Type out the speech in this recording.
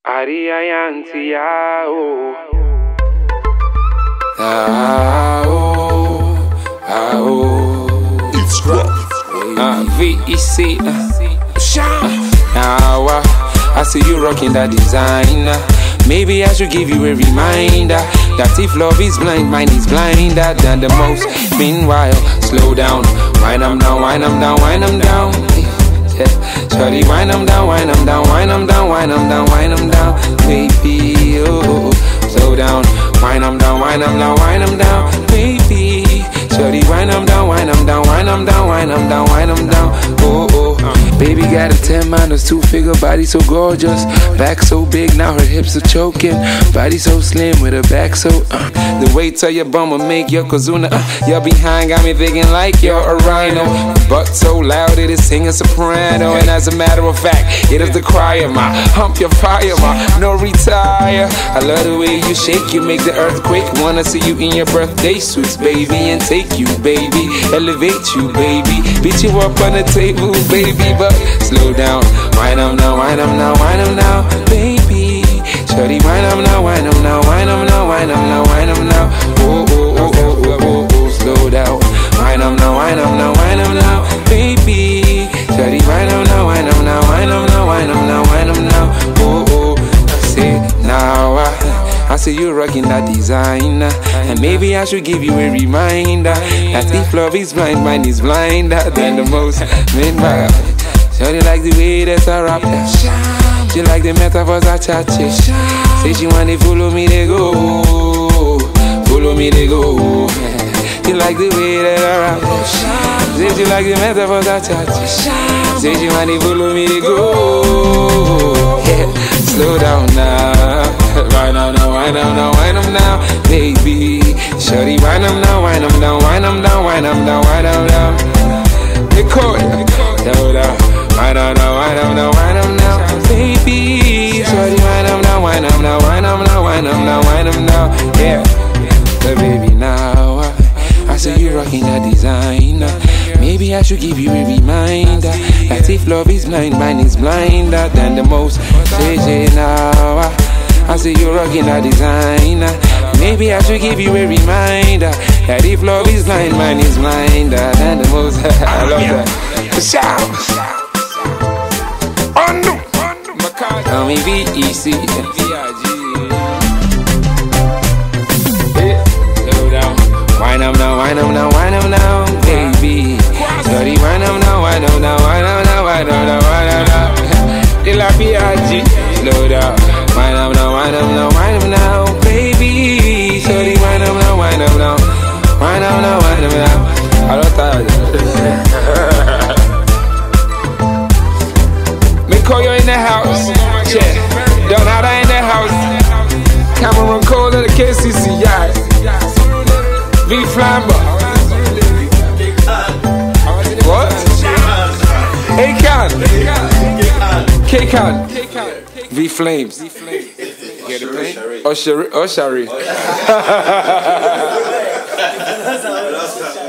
It's rough. VEC. Now I see you rocking that designer. Maybe I should give you a reminder that if love is blind, mine is blinder than the most. Meanwhile, slow down, wind 'em down, wind 'em down, wind 'em down. Yeah, shawty, wind 'em down, wind 'em down, wind 'em down, wind 'em down, wind 'em down, baby. Oh, slow down, wind 'em down, wind 'em down, wind 'em down, baby. Shawty, wind 'em down, wind 'em down, wind 'em down, wind 'em down, wind 'em down. Oh, oh. Baby got a 10 minus 2-figure body so gorgeous, back so big now her hips are choking, body so slim with her back so the weight of your bum will make your kazuna. Your behind got me thinking like you're a rhino, butt so loud it is singing soprano, and as a matter of fact it is the cry of my hump your fire, my no retire. I love the way you shake, you make the earthquake. Wanna see you in your birthday suits, baby, and take you, baby, elevate you, baby, beat you up on the table, baby. But slow down, wind 'em now, wind 'em now, wind 'em now, baby. Shawty, wind 'em now, wind 'em now, wind 'em now, wind 'em now, wind 'em now. Oh, oh, oh, oh, oh, oh, oh, slow down, wind 'em now, wind 'em now, wind 'em now, baby. Shawty, wind 'em now, wind 'em now, wind 'em now, wind 'em now, wind 'em now. Oh, oh, say now I see you rocking that designer, and maybe I should give you a reminder that if love is blind, mine is blinder than the most. Meanwhile, shawty like the way that I rap that. She like the metaphors I chat. Say she wanna follow me, they go. Follow me, they go. She like the way that I rap that. Say she like the metaphors I chat. Say she wanna follow me, they go. Yeah. Slow down now, wind 'em now, wind 'em now, wind 'em now, baby. Shawty, wind 'em now, wind 'em down, wind 'em down, wind 'em down, wind 'em down. Nicole, slow down, wind 'em now, wind 'em now, wind 'em now, baby. Shawty, wind 'em now, wind 'em now, wind 'em now, wind 'em now, wind 'em now, yeah. So baby, now I see you rocking that designer. Maybe I should give you a reminder that if love is blind, mine is blinder than the most. Say now I see you rocking that designer. Maybe I should give you a reminder that if love is blind, mine is blinder than the most. I love that. Shout! Oh no! Call me VEC. Wind 'em now, wind 'em now, wind 'em now, baby. Shawty, wind 'em now, wind 'em now, wind 'em now, wind 'em now, wind 'em now. De la PRG, slow down. Wind 'em now, wind 'em now, wind 'em now, baby. Shawty, wind 'em now, wind 'em now, wind 'em now, wind 'em now. I don't tire. Me call you in the house, check. Donada in the house. Cameron Cole at the KCC, yeah. V Flamber. What? A-Can. K-Can. V Flames. Get the pain? Oshari.